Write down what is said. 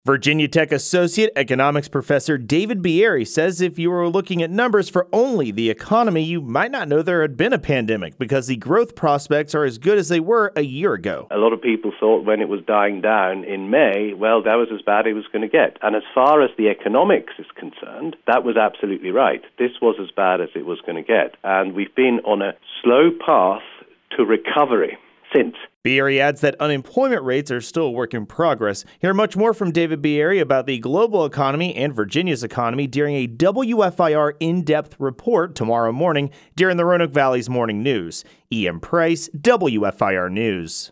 Virginia Tech Associate Economics Professor David Bieri says if you were looking at numbers for only the economy, you might not know there had been a pandemic because the growth prospects are as good as they were a year ago. A lot of people thought when it was dying down in May, well, that was as bad as it was going to get. And as far as the economics is concerned, that was absolutely right. This was as bad as it was going to get. And we've been on a slow path to recovery since. Bieri adds that unemployment rates are still a work in progress. Hear much more from David Bieri about the global economy and Virginia's economy during a WFIR in-depth report tomorrow morning during the Roanoke Valley's Morning News. Ian Price, WFIR News.